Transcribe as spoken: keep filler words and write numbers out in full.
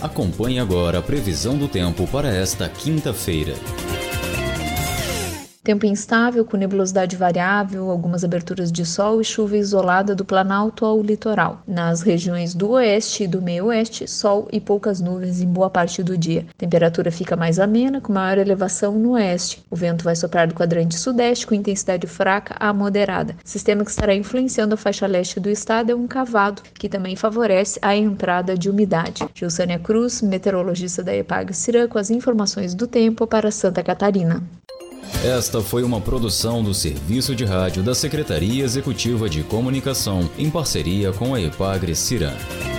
Acompanhe agora a previsão do tempo para esta quinta-feira. Tempo instável, com nebulosidade variável, algumas aberturas de sol e chuva isolada do Planalto ao litoral. Nas regiões do oeste e do meio-oeste, sol e poucas nuvens em boa parte do dia. A temperatura fica mais amena, com maior elevação no oeste. O vento vai soprar do quadrante sudeste com intensidade fraca a moderada. O sistema que estará influenciando a faixa leste do estado é um cavado, que também favorece a entrada de umidade. Gilsânia Cruz, meteorologista da EPAGRE-CIRAM, com as informações do tempo para Santa Catarina. Esta foi uma produção do Serviço de Rádio da Secretaria Executiva de Comunicação, em parceria com a EPAGRE-CIRAM.